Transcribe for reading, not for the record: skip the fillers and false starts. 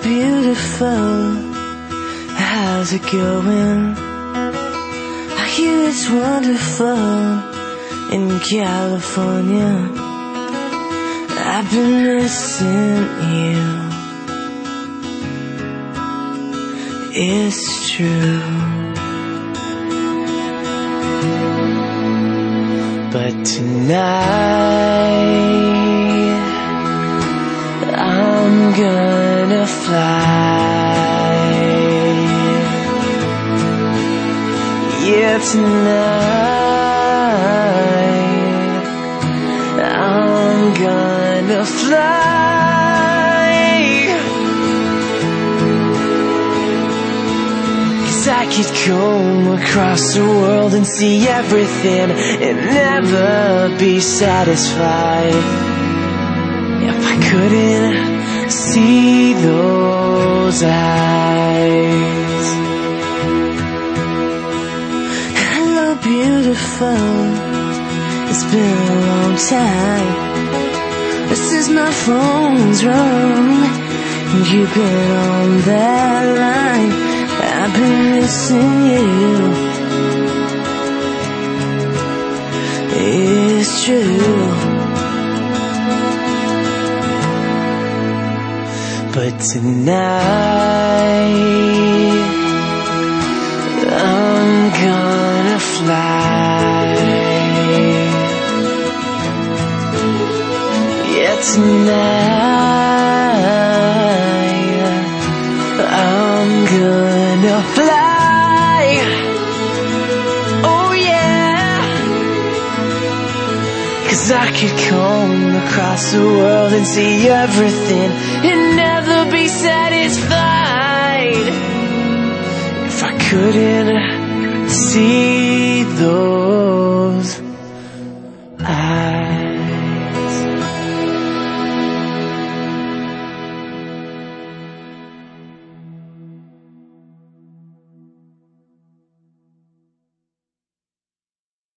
beautiful. How's it going? I hear it's wonderful in California. I've been missing you. It's true. But tonight I'm gonna fly. Yeah, tonight I'm gonna fly. 'Cause I could come across the world and see everything and never be satisfied if I couldn't see those eyes. Hello, beautiful. It's been a long time. This is my phone's wrong. You've been on that line. I've been missing you. It's true. But tonight I'm gonna fly. Yeah, tonight I'm gonna fly. Oh yeah. 'Cause I could come across the world and see everything and never be satisfied if I couldn't see those